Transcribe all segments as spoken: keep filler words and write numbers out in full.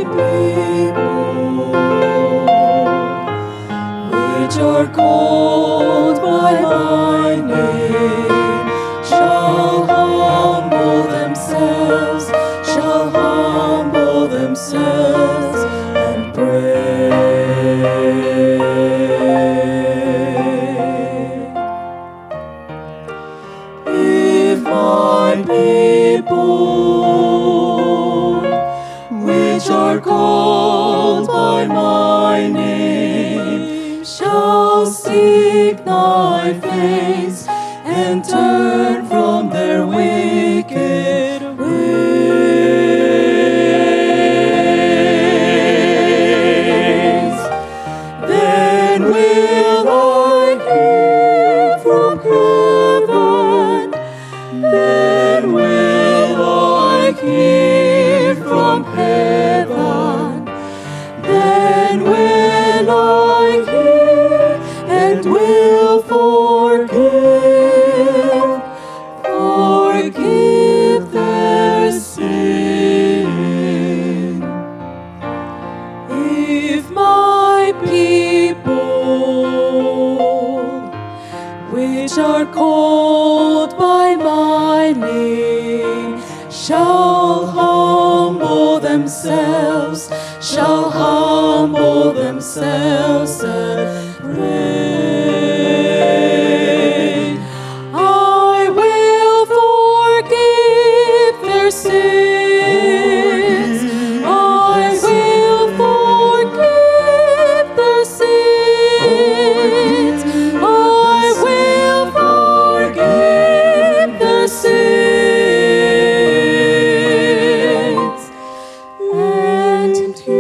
people, which are called by my name, shall humble themselves, shall humble themselves and pray. If my people, which are called by my name, shall seek thy face and turn from their wicked ways, then will I hear from heaven, then will I hear from heaven, then will I hear and will forgive, forgive their sin. If my people, which are called by my name, shall humble themselves, shall humble themselves and pray, I will forgive their sins, I will forgive their sins, I will forgive their sins, and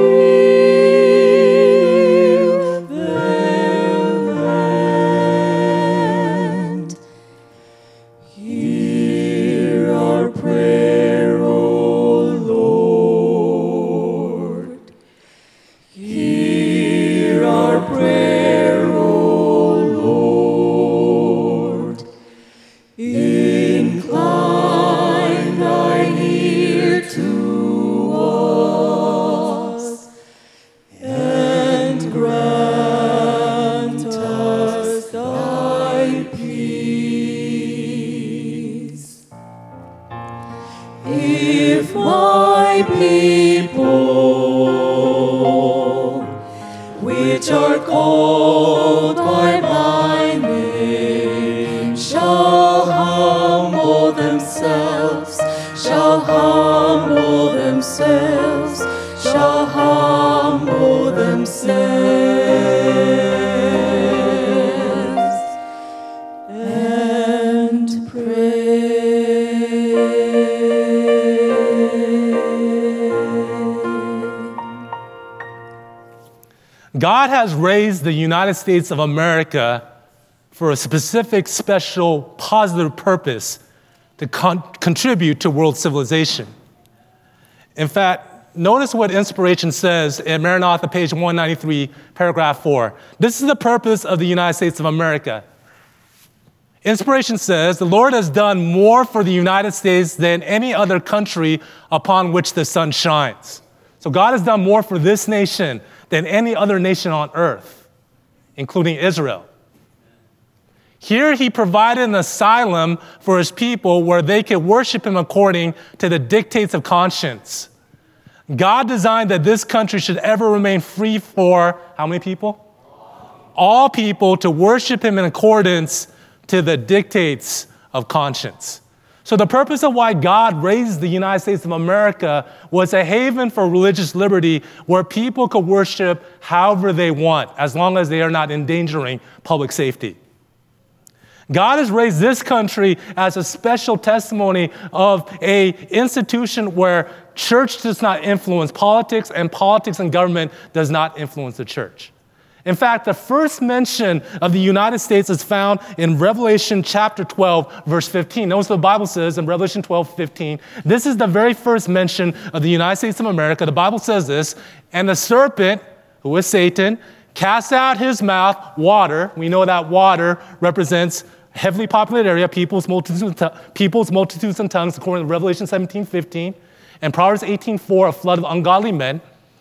heal their land. Hear our prayer, O Lord. Hear our prayer, O Lord. Incline thine ear to us, and grant us thy peace. If my people, which are called by my name, shall humble themselves, shall humble themselves, shall humble themselves and pray. God has raised the United States of America for a specific, special, positive purpose to con- contribute to world civilization. In fact, notice what inspiration says in Maranatha, page one ninety-three, paragraph four. This is the purpose of the United States of America. Inspiration says, the Lord has done more for the United States than any other country upon which the sun shines. So God has done more for this nation than any other nation on earth, including Israel. Here he provided an asylum for his people where they could worship him according to the dictates of conscience. God designed that this country should ever remain free for how many people? All people to worship him in accordance to the dictates of conscience. So the purpose of why God raised the United States of America was a haven for religious liberty where people could worship however they want, as long as they are not endangering public safety. God has raised this country as a special testimony of an institution where church does not influence politics and politics and government does not influence the church. In fact, the first mention of the United States is found in Revelation chapter twelve, verse fifteen. Notice what the Bible says in Revelation twelve, fifteen. This is the very first mention of the United States of America. The Bible says this, and the serpent, who is Satan, cast out his mouth water. We know that water represents a heavily populated area, people's multitudes, people's multitudes and tongues, according to Revelation seventeen, fifteen, and Proverbs eighteen, four, a flood of ungodly men.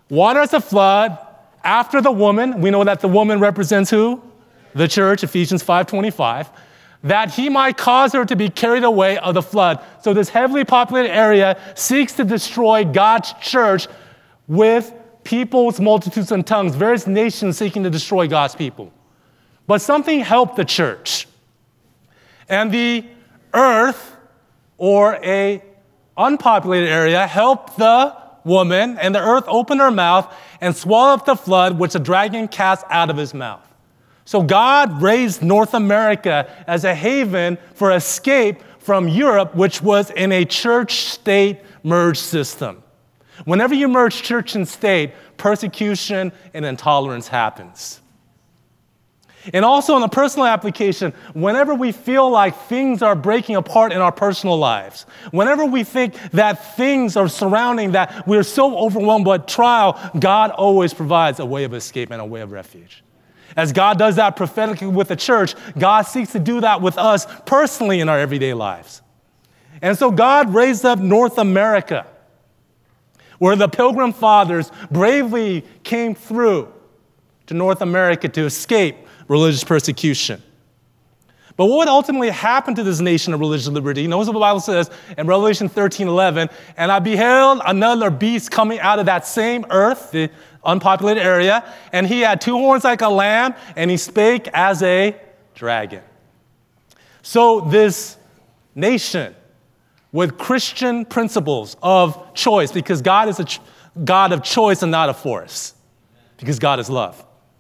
waters the flood after the woman. We know that the woman represents who? The church, Ephesians five twenty-five. That he might cause her to be carried away of the flood. So this heavily populated area seeks to destroy God's church with peoples, multitudes, and tongues, various nations seeking to destroy God's people. But something helped the church. And the earth, or a unpopulated area, helped the woman, and the earth opened her mouth and swallowed up the flood, which the dragon cast out of his mouth. So God raised North America as a haven for escape from Europe, which was in a church-state merged system. Whenever you merge church and state, persecution and intolerance happens. And also in the personal application, whenever we feel like things are breaking apart in our personal lives, whenever we think that things are surrounding, that we're so overwhelmed by trial, God always provides a way of escape and a way of refuge. As God does that prophetically with the church, God seeks to do that with us personally in our everyday lives. And so God raised up North America, where the Pilgrim Fathers bravely came through to North America to escape religious persecution. But what would ultimately happen to this nation of religious liberty? Notice what the Bible says in Revelation thirteen eleven, and I beheld another beast coming out of that same earth, the unpopulated area, and he had two horns like a lamb, and he spake as a dragon. So this nation with Christian principles of choice, because God is a ch- God of choice and not of force, because God is love,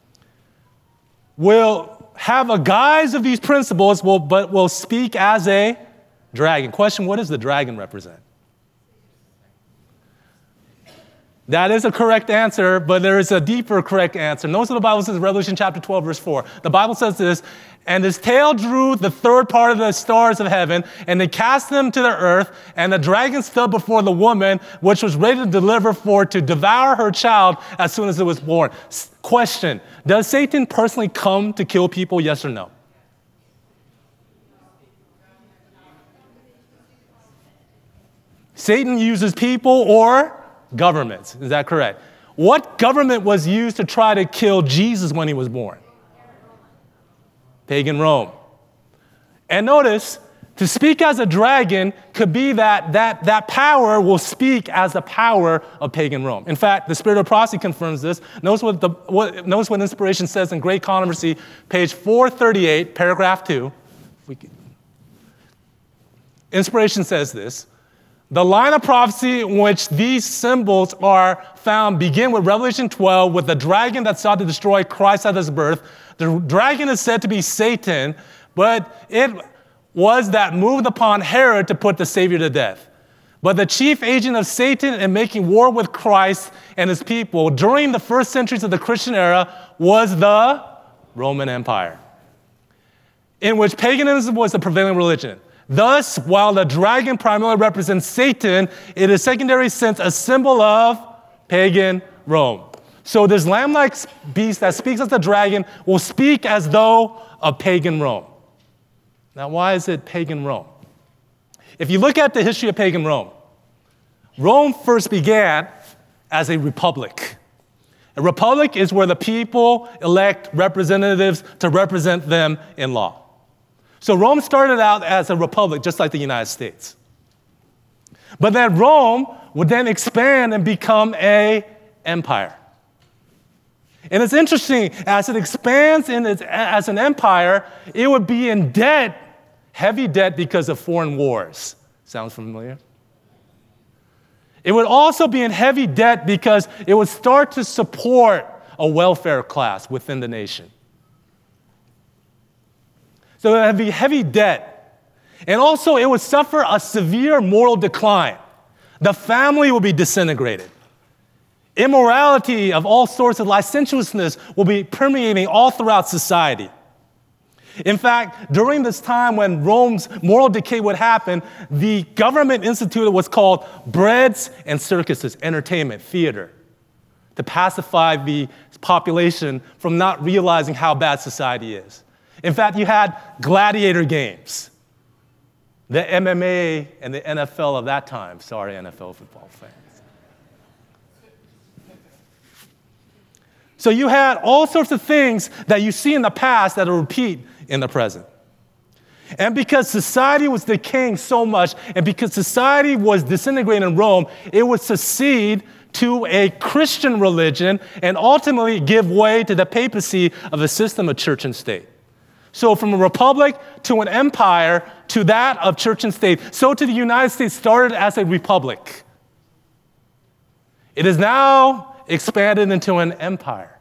will have a guise of these principles, will, but will speak as a dragon. Question, what does the dragon represent? That is a correct answer, but there is a deeper correct answer. Notice what the Bible says in Revelation chapter twelve, verse four. The Bible says this, and his tail drew the third part of the stars of heaven, and they cast them to the earth, and the dragon stood before the woman, which was ready to deliver for to devour her child as soon as it was born. S- question, does Satan personally come to kill people, yes or no? Satan uses people or governments. Is that correct? What government was used to try to kill Jesus when he was born? Pagan Rome. And notice, to speak as a dragon could be that that, that power will speak as the power of pagan Rome. In fact, the Spirit of Prophecy confirms this. Notice what, the, what, notice what Inspiration says in Great Controversy, page four thirty-eight, paragraph two. We can, Inspiration says this. The line of prophecy in which these symbols are found begin with Revelation twelve, with the dragon that sought to destroy Christ at his birth. The dragon is said to be Satan, but it was that moved upon Herod to put the Savior to death. But the chief agent of Satan in making war with Christ and his people during the first centuries of the Christian era was the Roman Empire, in which paganism was the prevailing religion. Thus, while the dragon primarily represents Satan, in a secondary sense, a symbol of pagan Rome. So this lamb-like beast that speaks as the dragon will speak as though of pagan Rome. Now, why is it pagan Rome? If you look at the history of pagan Rome, Rome first began as a republic. A republic is where the people elect representatives to represent them in law. So Rome started out as a republic, just like the United States. But then Rome would then expand and become an empire. And it's interesting, as it expands in its, as an empire, it would be in debt, heavy debt because of foreign wars. Sounds familiar? It would also be in heavy debt because it would start to support a welfare class within the nation. So it would be heavy debt. And also it would suffer a severe moral decline. The family will be disintegrated. Immorality of all sorts of licentiousness will be permeating all throughout society. In fact, during this time when Rome's moral decay would happen, the government instituted what's called breads and circuses, entertainment, theater, to pacify the population from not realizing how bad society is. In fact, you had gladiator games, the M M A and the N F L of that time. Sorry, N F L football fans. So you had all sorts of things that you see in the past that are repeat in the present. And because society was decaying so much, and because society was disintegrating in Rome, it would succeed to a Christian religion and ultimately give way to the papacy of a system of church and state. So from a republic to an empire to that of church and state, so to the United States started as a republic. It is now expanded into an empire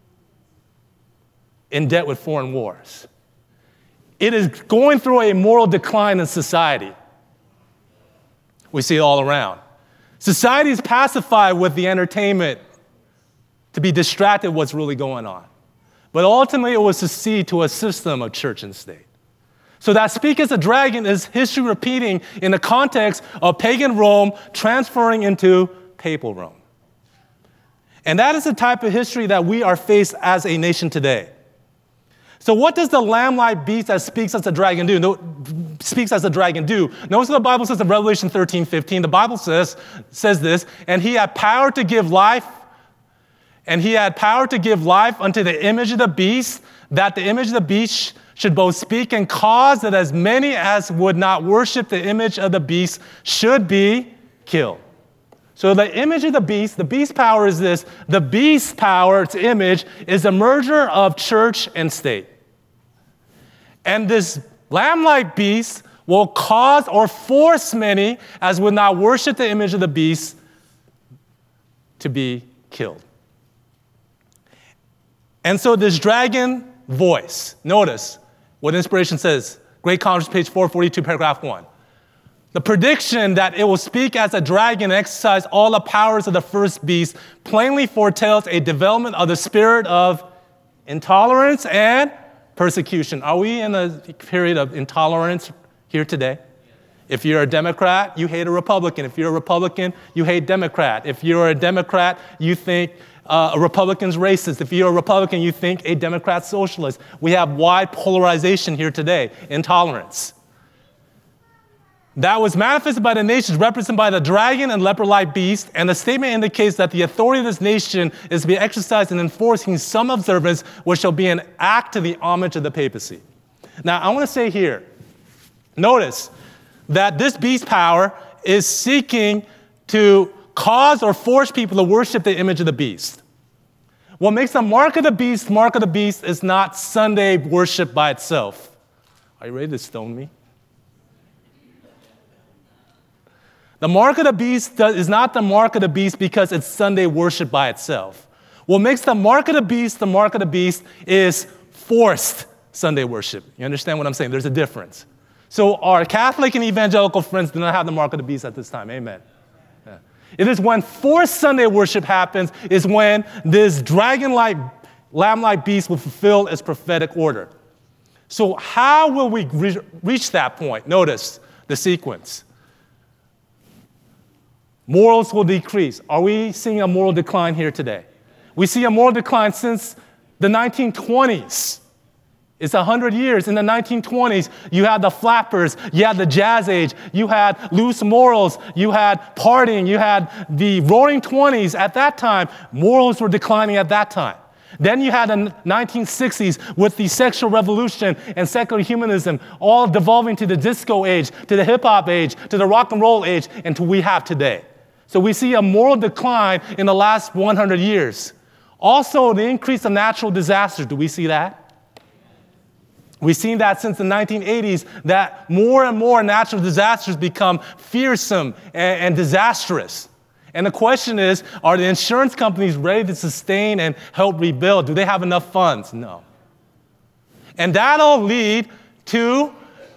in debt with foreign wars. It is going through a moral decline in society. We see it all around. Society is pacified with the entertainment to be distracted with what's really going on. But ultimately, it will succeed to a system of church and state. So that Speak as a Dragon is history repeating in the context of pagan Rome transferring into papal Rome. And that is the type of history that we are faced as a nation today. So what does the lamb-like beast that speaks as a dragon do? No, speaks as a dragon do? Notice what the Bible says in Revelation thirteen fifteen. The Bible says, says this, and he had power to give life, and he had power to give life unto the image of the beast, that the image of the beast should both speak and cause that as many as would not worship the image of the beast should be killed. So the image of the beast, the beast power is this. The beast power, its image, is a merger of church and state. And this lamb-like beast will cause or force many as would not worship the image of the beast to be killed. And so this dragon voice, notice what inspiration says. Great Conference, page four forty-two, paragraph one. The prediction that it will speak as a dragon and exercise all the powers of the first beast plainly foretells a development of the spirit of intolerance and persecution. Are we in a period of intolerance here today? If you're a Democrat, you hate a Republican. If you're a Republican, you hate Democrat. If you're a Democrat, you think uh, a Republican's racist. If you're a Republican, you think a Democrat's socialist. We have wide polarization here today, intolerance. That was manifested by the nations represented by the dragon and leopard-like beast, and the statement indicates that the authority of this nation is to be exercised in enforcing some observance which shall be an act to the homage of the papacy. Now, I want to say here, notice that this beast power is seeking to cause or force people to worship the image of the beast. What makes the mark of the beast mark of the beast is not Sunday worship by itself. Are you ready to stone me? The mark of the beast is not the mark of the beast because it's Sunday worship by itself. What makes the mark of the beast the mark of the beast is forced Sunday worship. You understand what I'm saying? There's a difference. So our Catholic and evangelical friends do not have the mark of the beast at this time. Amen. Yeah. It is when forced Sunday worship happens, is when this dragon-like, lamb-like beast will fulfill its prophetic order. So how will we re- reach that point? Notice the sequence. Morals will decrease. Are we seeing a moral decline here today? We see a moral decline since the nineteen twenties. It's one hundred years. In the nineteen twenties, you had the flappers, you had the jazz age, you had loose morals, you had partying, you had the roaring twenties. At that time, morals were declining at that time. Then you had the nineteen sixties with the sexual revolution and secular humanism, all devolving to the disco age, to the hip-hop age, to the rock and roll age, and to what we have today. So we see a moral decline in the last one hundred years. Also, the increase of natural disasters. Do we see that? We've seen that since the nineteen eighties, that more and more natural disasters become fearsome and, and disastrous. And the question is, are the insurance companies ready to sustain and help rebuild? Do they have enough funds? No. And that'll lead to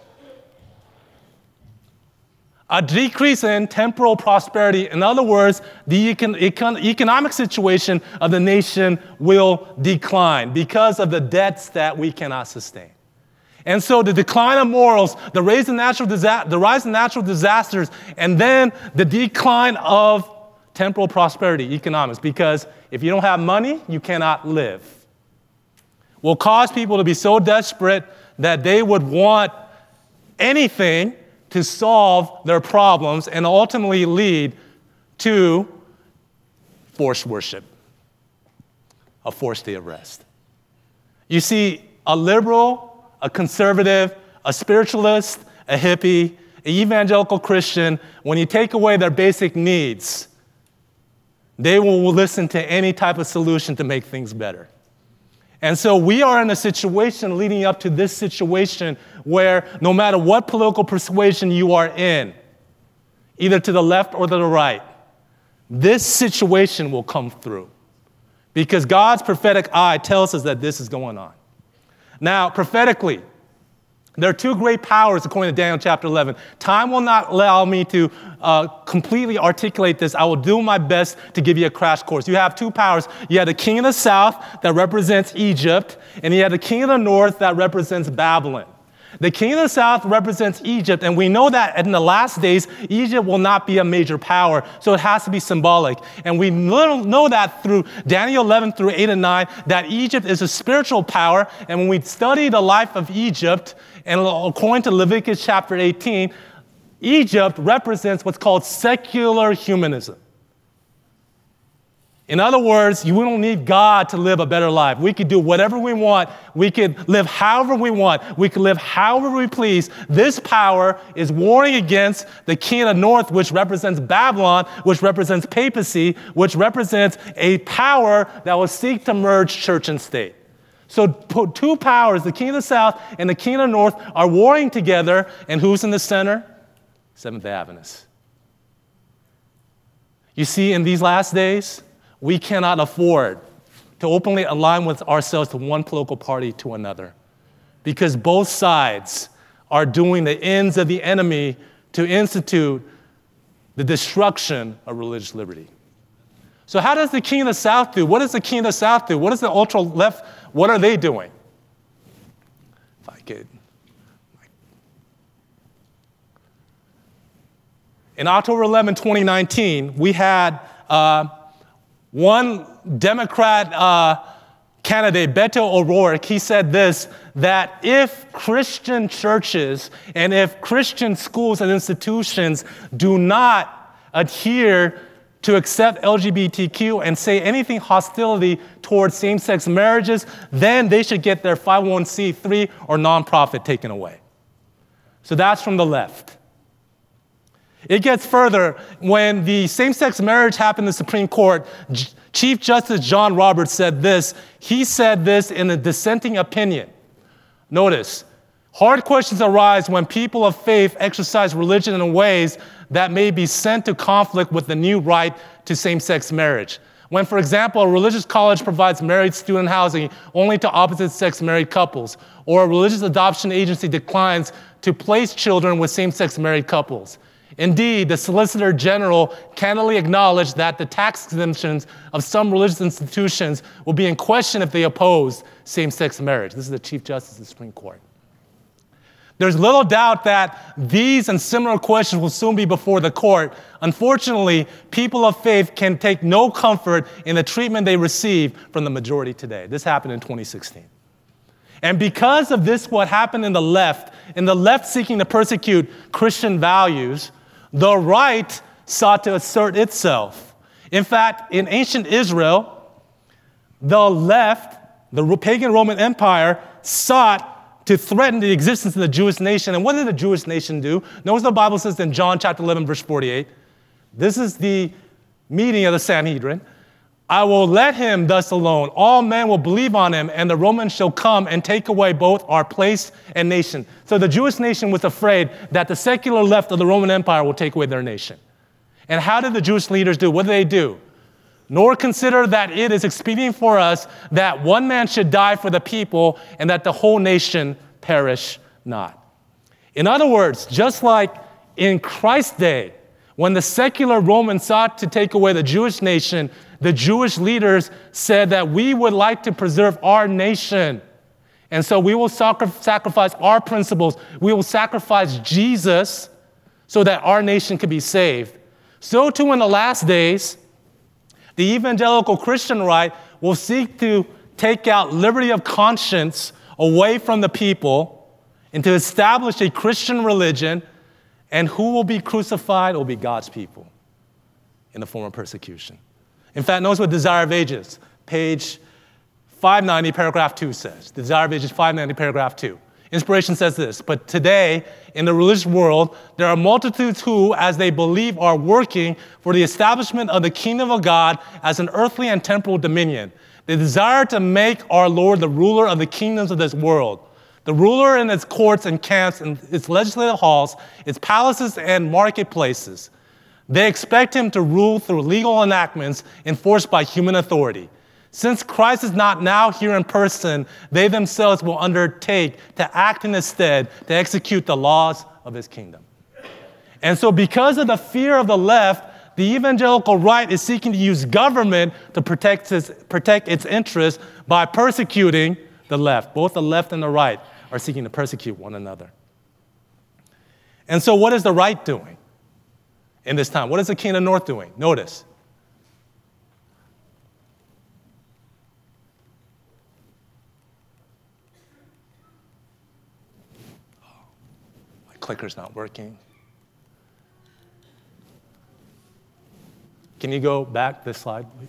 a decrease in temporal prosperity. In other words, the econ- econ- economic situation of the nation will decline because of the debts that we cannot sustain. And so the decline of morals, the rise in natural, disa- the rise in natural disasters, and then the decline of temporal prosperity, economics, because if you don't have money, you cannot live, will cause people to be so desperate that they would want anything to solve their problems and ultimately lead to forced worship. of forced day of rest. You see, a liberal, a conservative, a spiritualist, a hippie, an evangelical Christian, when you take away their basic needs, they will listen to any type of solution to make things better. And so we are in a situation leading up to this situation where no matter what political persuasion you are in, either to the left or to the right, this situation will come through. Because God's prophetic eye tells us that this is going on. Now, prophetically, there are two great powers according to Daniel chapter eleven. Time will not allow me to uh, completely articulate this. I will do my best to give you a crash course. You have two powers. You have the king of the south that represents Egypt, and you have the king of the north that represents Babylon. The king of the south represents Egypt, and we know that in the last days, Egypt will not be a major power, so it has to be symbolic. And we know that through Daniel eleven through eight and nine, that Egypt is a spiritual power, and when we study the life of Egypt, and according to Leviticus chapter eighteen, Egypt represents what's called secular humanism. In other words, you don't need God to live a better life. We could do whatever we want. We could live however we want. We could live however we please. This power is warring against the king of the north, which represents Babylon, which represents papacy, which represents a power that will seek to merge church and state. So two powers, the king of the south and the king of the north, are warring together. And who's in the center? Seventh-day Adventists. You see, in these last days, we cannot afford to openly align with ourselves to one political party to another, because both sides are doing the ends of the enemy to institute the destruction of religious liberty. So how does the king of the south do? What does the king of the south do? What does the ultra left, what are they doing? If I could. In October eleventh, twenty nineteen, we had uh, one Democrat uh, candidate, Beto O'Rourke. He said this, that if Christian churches and if Christian schools and institutions do not adhere to accept L G B T Q and say anything hostility towards same-sex marriages, then they should get their five oh one c three or nonprofit taken away. So that's from the left. It gets further. When the same-sex marriage happened in the Supreme Court, J- Chief Justice John Roberts said this. He said this in a dissenting opinion. Notice, hard questions arise when people of faith exercise religion in ways that may be sent to conflict with the new right to same-sex marriage. When, for example, a religious college provides married student housing only to opposite-sex married couples, or a religious adoption agency declines to place children with same-sex married couples. Indeed, the Solicitor General candidly acknowledged that the tax exemptions of some religious institutions will be in question if they oppose same-sex marriage. This is the Chief Justice of the Supreme Court. There's little doubt that these and similar questions will soon be before the court. Unfortunately, people of faith can take no comfort in the treatment they receive from the majority today. This happened in twenty sixteen. And because of this, what happened in the left, in the left seeking to persecute Christian values, the right sought to assert itself. In fact, in ancient Israel, the left, the pagan Roman Empire, sought to threaten the existence of the Jewish nation. And what did the Jewish nation do? Notice the Bible says in John chapter eleven, verse forty-eight, this is the meeting of the Sanhedrin. I will let him thus alone. All men will believe on him, and the Romans shall come and take away both our place and nation. So the Jewish nation was afraid that the secular left of the Roman Empire will take away their nation. And how did the Jewish leaders do? What did they do? Nor consider that it is expedient for us that one man should die for the people and that the whole nation perish not. In other words, just like in Christ's day, when the secular Romans sought to take away the Jewish nation, the Jewish leaders said that we would like to preserve our nation. And so we will sacri- sacrifice our principles. We will sacrifice Jesus so that our nation could be saved. So too in the last days, the evangelical Christian right will seek to take out liberty of conscience away from the people and to establish a Christian religion. And who will be crucified will be God's people in the form of persecution. In fact, notice what Desire of Ages, page five ninety, paragraph two says. The Desire of Ages, five ninety, paragraph two. Inspiration says this, but today, in the religious world, there are multitudes who, as they believe, are working for the establishment of the kingdom of God as an earthly and temporal dominion. They desire to make our Lord the ruler of the kingdoms of this world, the ruler in its courts and camps and its legislative halls, its palaces and marketplaces. They expect him to rule through legal enactments enforced by human authority. Since Christ is not now here in person, they themselves will undertake to act in his stead to execute the laws of his kingdom. And so because of the fear of the left, the evangelical right is seeking to use government to protect its, protect its interests by persecuting the left. Both the left and the right are seeking to persecute one another. And so what is the right doing in this time? What is the king of the north doing? Notice. Clicker's not working. Can you go back this slide, please?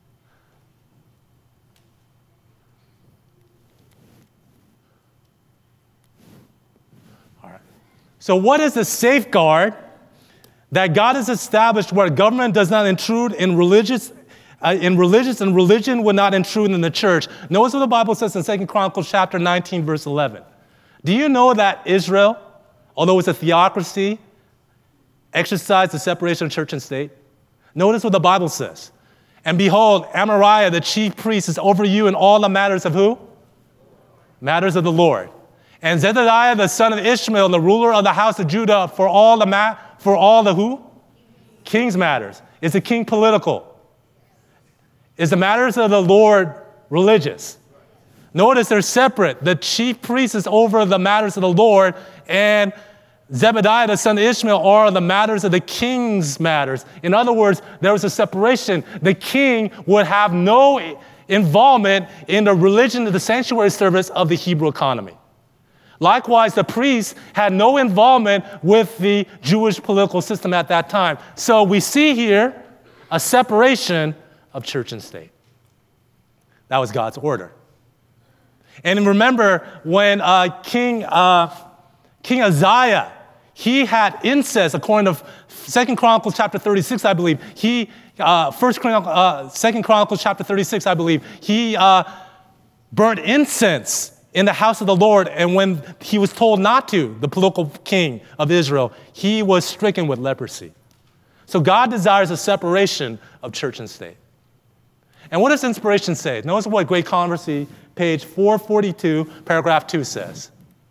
All right. So what is the safeguard that God has established where government does not intrude in religious uh, in religious and religion would not intrude in the church? Notice what the Bible says in Second Chronicles chapter nineteen, verse eleven. Do you know that Israel, although it's a theocracy, exercise the separation of church and state? Notice what the Bible says. And behold, Amariah, the chief priest, is over you in all the matters of who? Matters of the Lord. And Zebediah, the son of Ishmael, the ruler of the house of Judah, for all the ma- for all the who? King's matters. Is the king political? Is the matters of the Lord religious? Notice they're separate. The chief priest is over the matters of the Lord, and Zebediah, the son of Ishmael, are the matters of the king's matters. In other words, there was a separation. The king would have no involvement in the religion of the sanctuary service of the Hebrew economy. Likewise, the priests had no involvement with the Jewish political system at that time. So we see here a separation of church and state. That was God's order. And remember when uh, King uh, King Uzziah, he had incest, according to Second Chronicles chapter thirty-six, I believe. He, uh, First Chronicles, uh, Second Chronicles chapter thirty-six, I believe. He uh, burned incense in the house of the Lord, and when he was told not to, the political king of Israel, he was stricken with leprosy. So God desires a separation of church and state. And what does inspiration say? Notice what Great Controversy, page four forty-two, paragraph two says.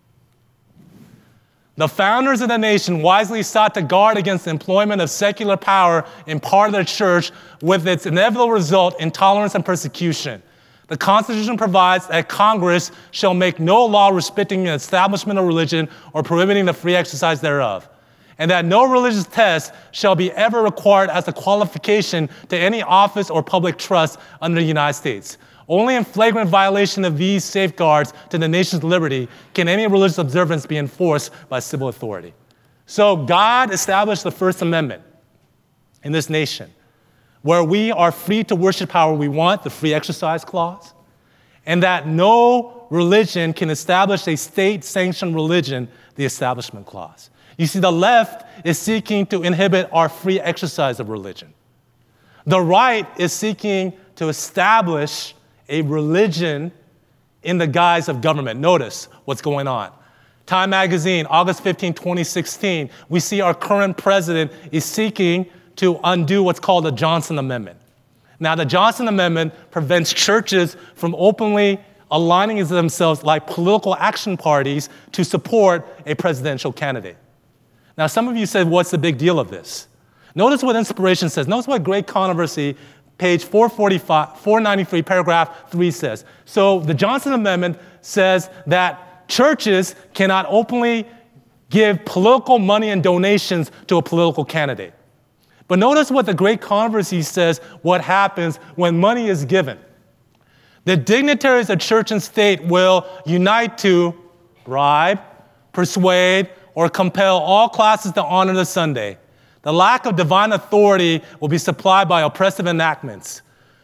The founders of the nation wisely sought to guard against the employment of secular power in part of the church, with its inevitable result, intolerance and persecution. The Constitution provides that Congress shall make no law restricting the establishment of religion or prohibiting the free exercise thereof, and that no religious test shall be ever required as a qualification to any office or public trust under the United States. Only in flagrant violation of these safeguards to the nation's liberty can any religious observance be enforced by civil authority. So God established the First Amendment in this nation, where we are free to worship however we want, the free exercise clause, and that no religion can establish a state-sanctioned religion, the establishment clause. You see, the left is seeking to inhibit our free exercise of religion. The right is seeking to establish a religion in the guise of government. Notice what's going on. Time magazine, August fifteenth, twenty sixteen, we see our current president is seeking to undo what's called the Johnson Amendment. Now, the Johnson Amendment prevents churches from openly aligning themselves like political action parties to support a presidential candidate. Now, some of you said, what's the big deal of this? Notice what Inspiration says. Notice what Great Controversy, page four forty-five, four ninety-three, paragraph three says. So the Johnson Amendment says that churches cannot openly give political money and donations to a political candidate. But notice what the Great Controversy says, what happens when money is given. The dignitaries of church and state will unite to bribe, persuade, or compel all classes to honor the Sunday. The lack of divine authority will be supplied by oppressive enactments.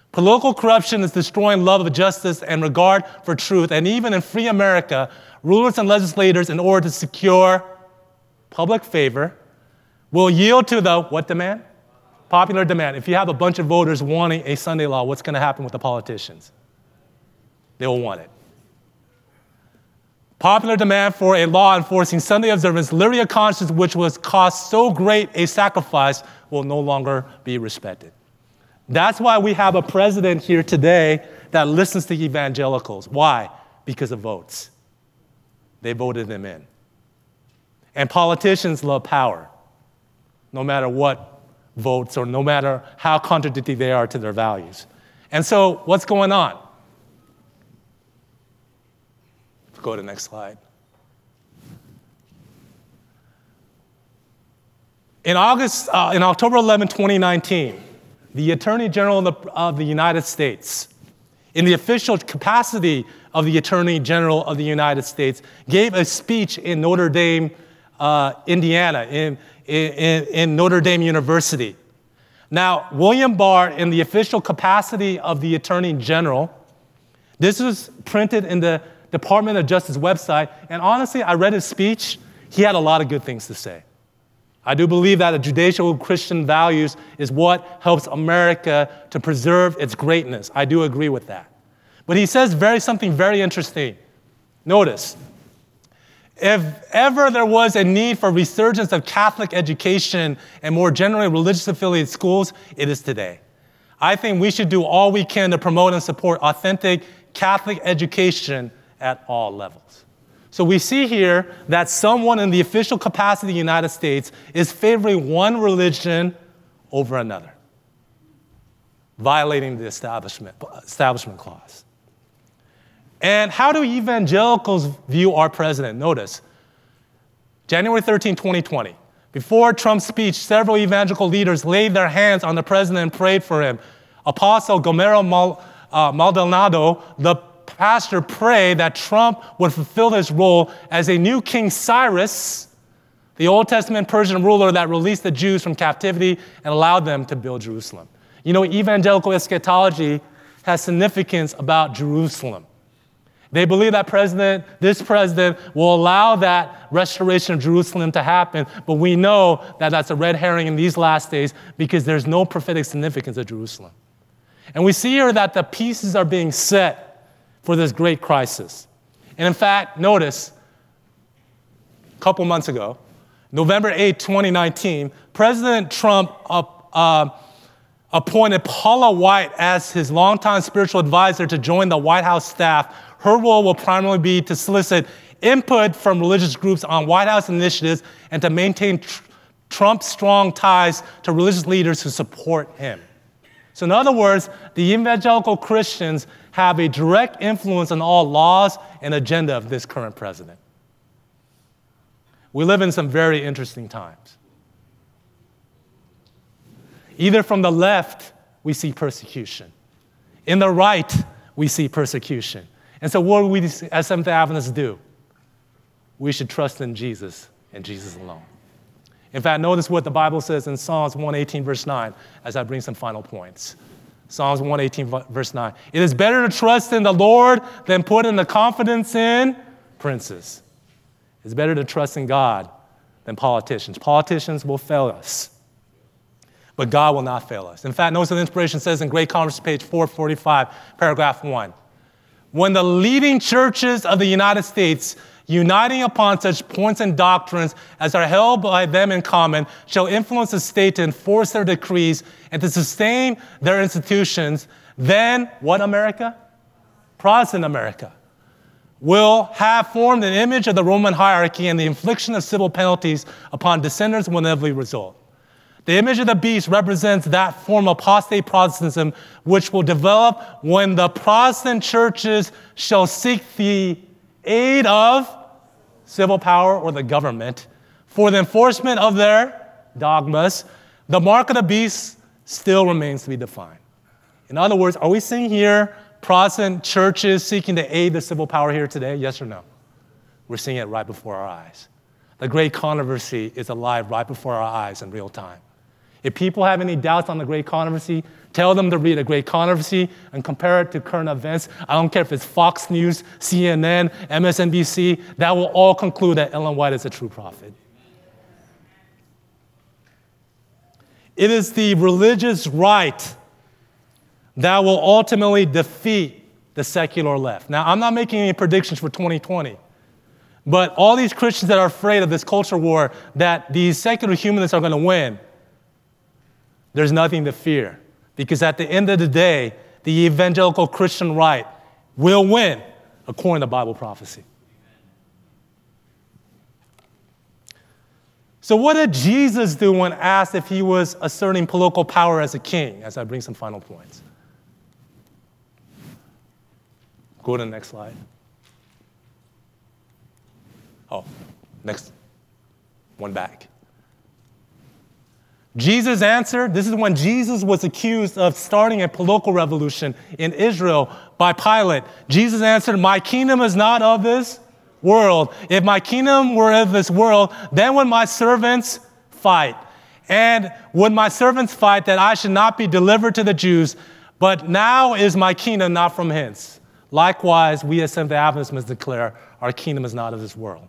Political corruption is destroying love of justice and regard for truth. And even in free America, rulers and legislators, in order to secure public favor, will yield to the what demand? Popular demand. If you have a bunch of voters wanting a Sunday law, what's going to happen with the politicians? They will want it. Popular demand for a law enforcing Sunday observance, liberty of conscience, which was cost so great a sacrifice, will no longer be respected. That's why we have a president here today that listens to evangelicals. Why? Because of votes. They voted them in. And politicians love power, no matter what votes or no matter how contradictory they are to their values. And so what's going on? Go to the next slide. In August, uh, in October eleventh, twenty nineteen, the Attorney General of the, of the United States, in the official capacity of the Attorney General of the United States, gave a speech in Notre Dame, uh, Indiana, in, in, in Notre Dame University. Now, William Barr, in the official capacity of the Attorney General, this was printed in the Department of Justice website, and honestly, I read his speech. He had a lot of good things to say. I do believe that the Judeo-Christian values is what helps America to preserve its greatness. I do agree with that. But he says very something very interesting. Notice, if ever there was a need for resurgence of Catholic education and more generally religious affiliated schools, it is today. I think we should do all we can to promote and support authentic Catholic education at all levels. So we see here that someone in the official capacity of the United States is favoring one religion over another, violating the establishment, establishment clause. And how do evangelicals view our president? Notice, January thirteenth, twenty twenty, before Trump's speech, several evangelical leaders laid their hands on the president and prayed for him. Apostle Gomero Mal, uh, Maldonado, the pastor, prayed that Trump would fulfill his role as a new King Cyrus, the Old Testament Persian ruler that released the Jews from captivity and allowed them to build Jerusalem. You know, evangelical eschatology has significance about Jerusalem. They believe that president, this president will allow that restoration of Jerusalem to happen, but we know that that's a red herring in these last days because there's no prophetic significance of Jerusalem. And we see here that the pieces are being set for this great crisis. And in fact, notice, a couple months ago, November eighth, twenty nineteen, President Trump uh, uh, appointed Paula White as his longtime spiritual advisor to join the White House staff. Her role will primarily be to solicit input from religious groups on White House initiatives and to maintain tr- Trump's strong ties to religious leaders who support him. So in other words, the evangelical Christians have a direct influence on all laws and agenda of this current president. We live in some very interesting times. Either from the left, we see persecution. In the right, we see persecution. And so what do we as Seventh-day Adventists do? We should trust in Jesus and Jesus alone. In fact, notice what the Bible says in Psalms one eighteen, verse nine, as I bring some final points. Psalms one eighteen, verse nine. It is better to trust in the Lord than put in the confidence in princes. It's better to trust in God than politicians. Politicians will fail us, but God will not fail us. In fact, notice what the inspiration says in Great Conference, page four forty-five, paragraph one. When the leading churches of the United States, uniting upon such points and doctrines as are held by them in common, shall influence the state to enforce their decrees and to sustain their institutions, then what America? Protestant America will have formed an image of the Roman hierarchy, and the infliction of civil penalties upon descendants will inevitably result. The image of the beast represents that form of apostate Protestantism which will develop when the Protestant churches shall seek the aid of civil power or the government for the enforcement of their dogmas. The mark of the beast still remains to be defined. In other words, are we seeing here Protestant churches seeking to aid the civil power here today? Yes or no? We're seeing it right before our eyes. The great controversy is alive right before our eyes in real time. If people have any doubts on the Great Controversy, tell them to read the Great Controversy and compare it to current events. I don't care if it's Fox News, C N N, M S N B C, that will all conclude that Ellen White is a true prophet. It is the religious right that will ultimately defeat the secular left. Now, I'm not making any predictions for twenty twenty, but all these Christians that are afraid of this culture war, that these secular humanists are going to win, there's nothing to fear. Because at the end of the day, the evangelical Christian right will win, according to Bible prophecy. So what did Jesus do when asked if he was asserting political power as a king? As I bring some final points. Go to the next slide. Oh, next one back. Jesus answered, this is when Jesus was accused of starting a political revolution in Israel by Pilate. Jesus answered, my kingdom is not of this world. If my kingdom were of this world, then would my servants fight. And would my servants fight that I should not be delivered to the Jews, but now is my kingdom not from hence. Likewise, we as Seventh-day Adventists must declare our kingdom is not of this world.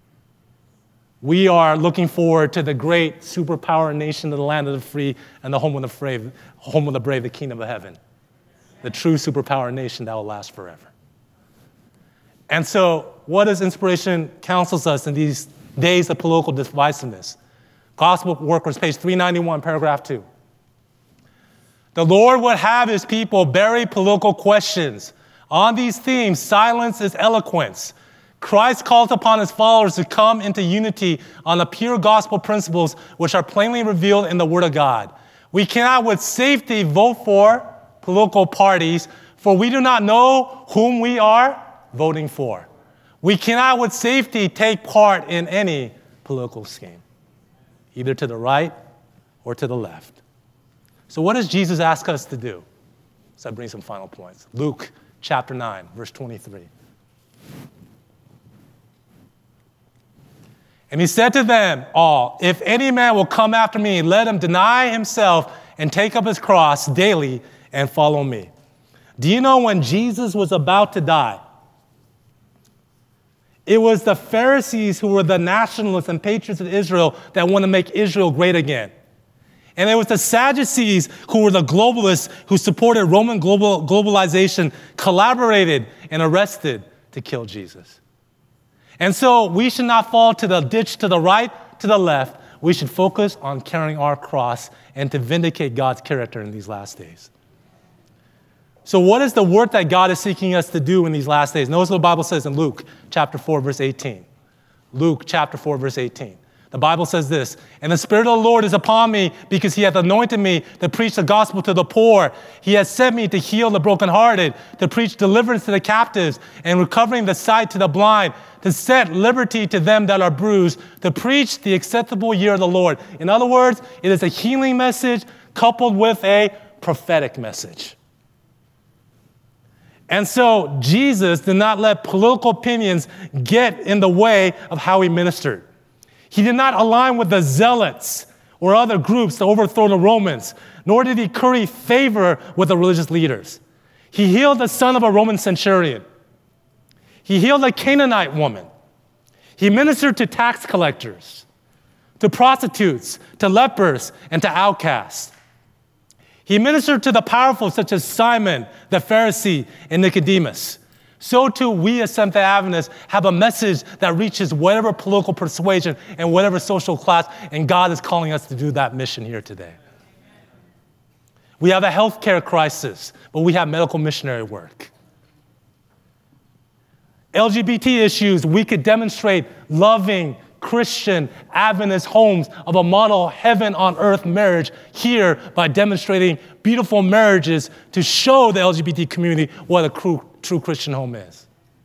We are looking forward to the great superpower nation of the land of the free and the home of the brave, home of the brave, the kingdom of heaven. The true superpower nation that will last forever. And so, what does inspiration counsels us in these days of political divisiveness? Gospel Workers, page three ninety-one, paragraph two. The Lord would have his people bury political questions. On these themes, silence is eloquence. Christ calls upon his followers to come into unity on the pure gospel principles which are plainly revealed in the Word of God. We cannot with safety vote for political parties, for we do not know whom we are voting for. We cannot with safety take part in any political scheme, either to the right or to the left. So what does Jesus ask us to do? So I bring some final points. Luke chapter nine, verse twenty-three. And he said to them all, if any man will come after me, let him deny himself and take up his cross daily and follow me. Do you know when Jesus was about to die, it was the Pharisees who were the nationalists and patriots of Israel that want to make Israel great again. And it was the Sadducees who were the globalists who supported Roman global, globalization, collaborated and arrested to kill Jesus. And so we should not fall to the ditch to the right, to the left. We should focus on carrying our cross and to vindicate God's character in these last days. So what is the work that God is seeking us to do in these last days? Notice what the Bible says in Luke chapter four, verse eighteen. Luke chapter four, verse eighteen. The Bible says this, and the Spirit of the Lord is upon me because he hath anointed me to preach the gospel to the poor. He has sent me to heal the brokenhearted, to preach deliverance to the captives and recovering the sight to the blind, to set liberty to them that are bruised, to preach the acceptable year of the Lord. In other words, it is a healing message coupled with a prophetic message. And so Jesus did not let political opinions get in the way of how he ministered. He did not align with the zealots or other groups to overthrow the Romans, nor did he curry favor with the religious leaders. He healed the son of a Roman centurion. He healed a Canaanite woman. He ministered to tax collectors, to prostitutes, to lepers, and to outcasts. He ministered to the powerful, such as Simon, the Pharisee, and Nicodemus. So too, we as Seventh-day Adventists have a message that reaches whatever political persuasion and whatever social class, and God is calling us to do that mission here today. We have a healthcare crisis, but we have medical missionary work. L G B T issues, we could demonstrate loving Christian Adventist homes of a model heaven on earth marriage here by demonstrating beautiful marriages to show the L G B T community what a true, true Christian home is.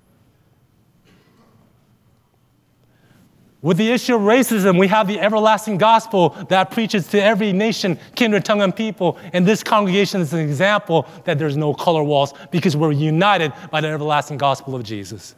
With the issue of racism, we have the everlasting gospel that preaches to every nation, kindred, tongue, and people. And this congregation is an example that there's no color walls because we're united by the everlasting gospel of Jesus.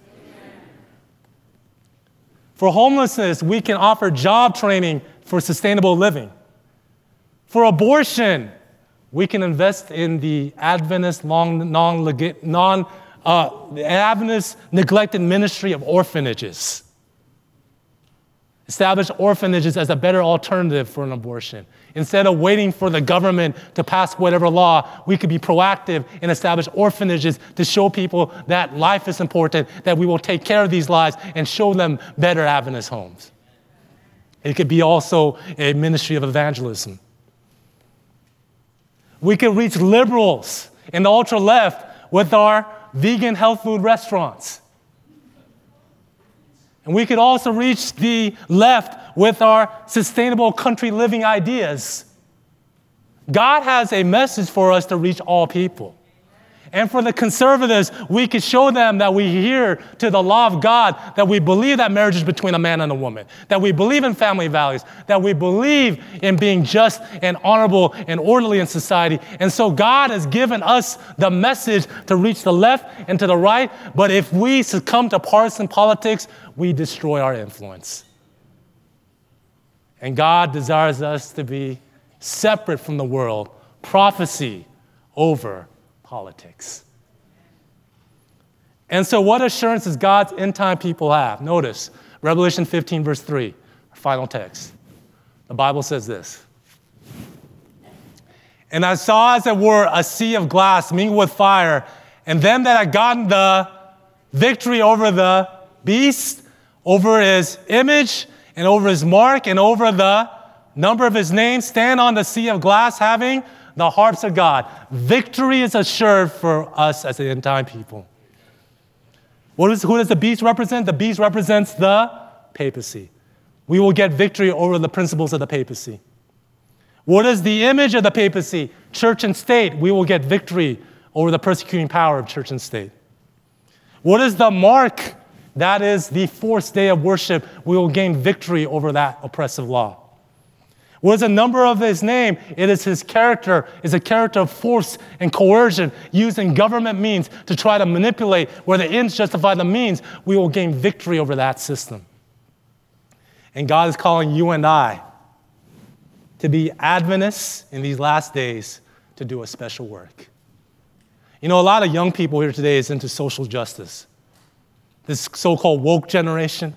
For homelessness, we can offer job training for sustainable living. For abortion, we can invest in the Adventist long, non, non, uh, the Adventist neglected ministry of orphanages. Establish orphanages as a better alternative for an abortion. Instead of waiting for the government to pass whatever law, we could be proactive and establish orphanages to show people that life is important, that we will take care of these lives and show them better Adventist homes. It could be also a ministry of evangelism. We could reach liberals and the ultra-left with our vegan health food restaurants. And we could also reach the left with our sustainable country living ideas. God has a message for us to reach all people. And for the conservatives, we could show them that we adhere to the law of God, that we believe that marriage is between a man and a woman, that we believe in family values, that we believe in being just and honorable and orderly in society. And so God has given us the message to reach the left and to the right. But if we succumb to partisan politics, we destroy our influence. And God desires us to be separate from the world, prophecy over politics. And so what assurance does God's end-time people have? Notice, Revelation fifteen, verse three, our final text. The Bible says this. And I saw, as it were, a sea of glass mingled with fire, and them that had gotten the victory over the beast, over his image, and over his mark, and over the number of his name, stand on the sea of glass, having the harps of God. Victory is assured for us as the end-time people. What is, who does the beast represent? The beast represents the papacy. We will get victory over the principles of the papacy. What is the image of the papacy? Church and state. We will get victory over the persecuting power of church and state. What is the mark? That is the fourth day of worship. We will gain victory over that oppressive law. What is the number of his name? It is his character. It's a character of force and coercion using government means to try to manipulate where the ends justify the means. We will gain victory over that system. And God is calling you and I to be Adventists in these last days to do a special work. You know, a lot of young people here today is into social justice. This so-called woke generation.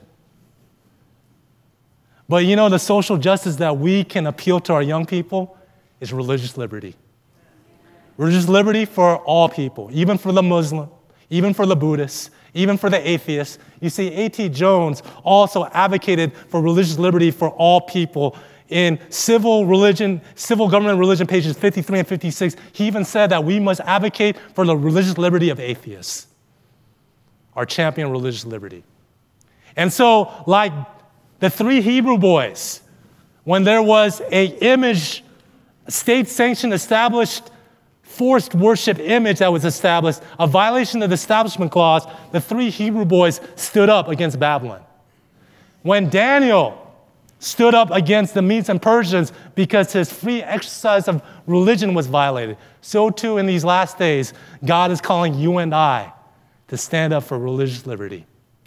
But you know, the social justice that we can appeal to our young people is religious liberty. Religious liberty for all people, even for the Muslim, even for the Buddhists, even for the atheists. You see, A T Jones also advocated for religious liberty for all people. In Civil Religion, Civil Government Religion, pages fifty-three and fifty-six, he even said that we must advocate for the religious liberty of atheists, our champion religious liberty. And so, like the three Hebrew boys, when there was an image, state-sanctioned, established, forced worship image that was established, a violation of the Establishment Clause, the three Hebrew boys stood up against Babylon. When Daniel stood up against the Medes and Persians because his free exercise of religion was violated, so too in these last days, God is calling you and I to stand up for religious liberty,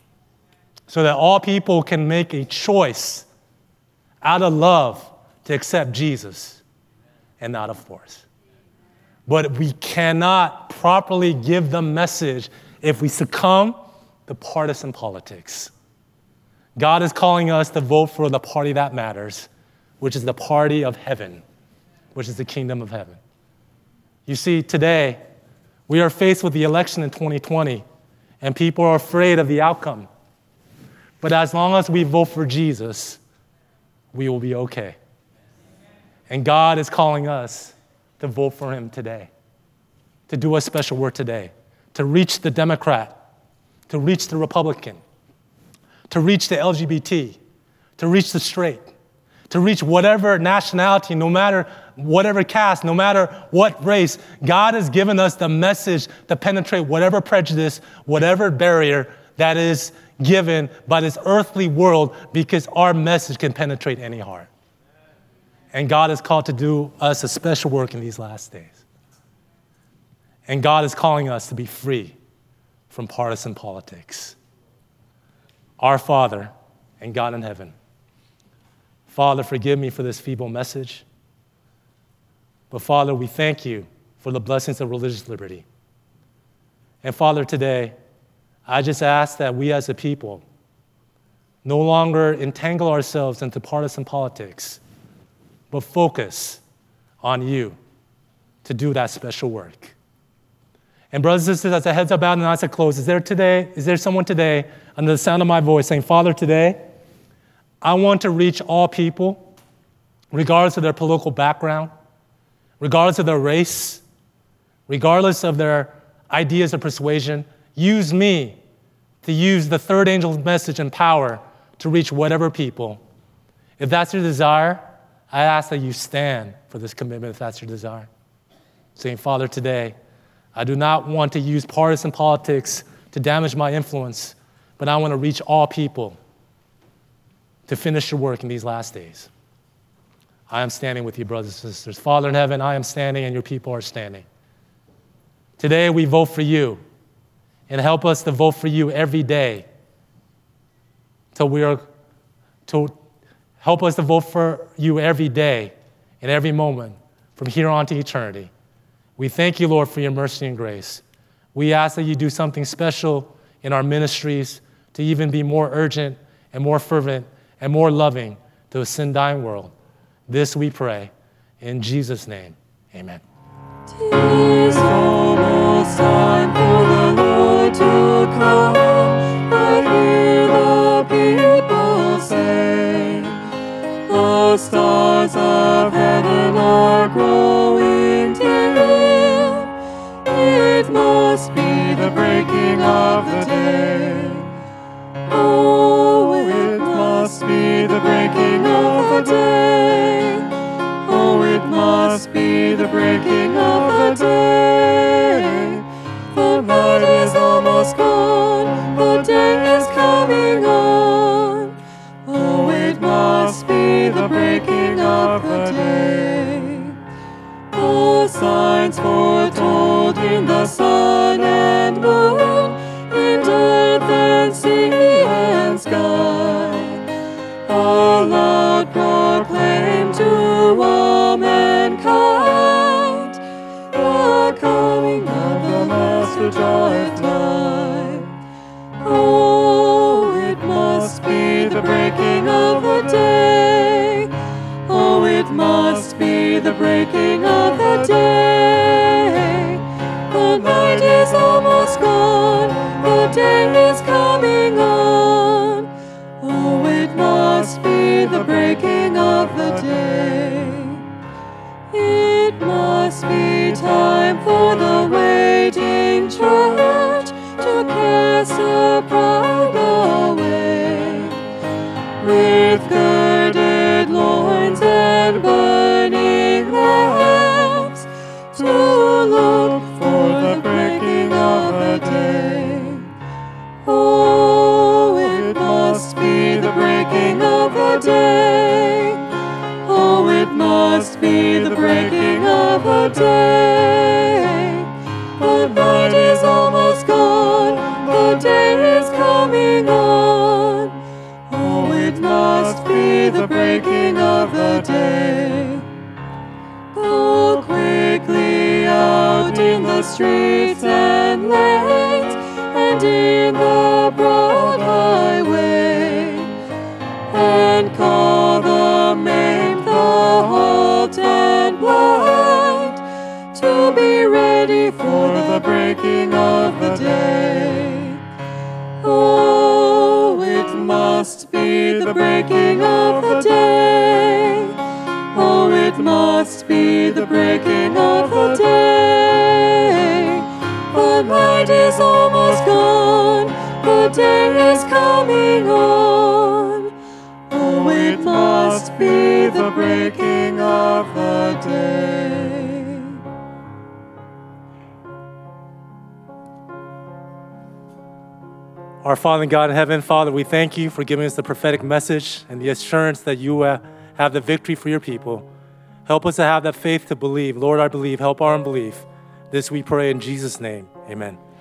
so that all people can make a choice out of love to accept Jesus and not of force. But we cannot properly give the message if we succumb to partisan politics. God is calling us to vote for the party that matters, which is the party of heaven, which is the kingdom of heaven. You see, today, we are faced with the election in twenty twenty, and people are afraid of the outcome. But as long as we vote for Jesus, we will be okay. And God is calling us to vote for him today, to do a special work today, to reach the Democrat, to reach the Republican, to reach the L G B T, to reach the straight, to reach whatever nationality, no matter whatever caste, no matter what race. God has given us the message to penetrate whatever prejudice, whatever barrier that is given by this earthly world, because our message can penetrate any heart. And God is called to do us a special work in these last days. And God is calling us to be free from partisan politics. Our Father and God in heaven, Father, forgive me for this feeble message. But Father, we thank you for the blessings of religious liberty. And Father, today, I just ask that we as a people no longer entangle ourselves into partisan politics, but focus on you to do that special work. And brothers and sisters, as the heads are bowed and eyes are closed, is there today, is there someone today under the sound of my voice saying, Father, today, I want to reach all people, regardless of their political background, regardless of their race, regardless of their ideas of persuasion, use me to use the third angel's message and power to reach whatever people. If that's your desire, I ask that you stand for this commitment if that's your desire. Saying, Father, today, I do not want to use partisan politics to damage my influence, but I want to reach all people to finish your work in these last days. I am standing with you, brothers and sisters. Father in heaven, I am standing and your people are standing. Today we vote for you, and help us to vote for you every day till we are, to help us to vote for you every day and every moment from here on to eternity. We thank you, Lord, for your mercy and grace. We ask that you do something special in our ministries to even be more urgent and more fervent and more loving to a sin-dying world. This we pray in Jesus' name, amen. 'Tis almost time for the Lord to come. I hear the people say, the stars of heaven are growing dim. It must be the breaking of the day. Oh, it must be the breaking of the day. Oh, it must be the breaking of the day. The night is almost gone, the day is coming on. Oh, it must be the breaking of the day. The signs foretold in the sun and moon, in earth and sea and sky, aloud proclaim to all mankind, the coming of the Master draweth nigh. Oh, it must be the breaking of the day. Oh, it must be the breaking of the day. The night is almost gone, the day is coming on. Oh, it must be the breaking of the day. It must be time for the waiting church to cast her pride away, with girded loins and burning lamps, to look for the breaking of the day. Oh, it must be the breaking of the day. Oh, it must be the breaking of the day. The night is almost gone, the day is coming on. Oh, it must be the breaking of the day. Go quickly out in the streets and lanes, and in the broad highway, and call the maimed, the halt and blind, to be ready for the breaking of the day. Oh, it must be the breaking of the day. Oh, it must be the breaking of the day. The night is almost gone, the day is coming on. Oh, it must be the breaking of the day. Our Father God in heaven, Father, we thank you for giving us the prophetic message and the assurance that you uh, have the victory for your people. Help us to have that faith to believe. Lord, I believe. Help our unbelief. This we pray in Jesus' name. Amen.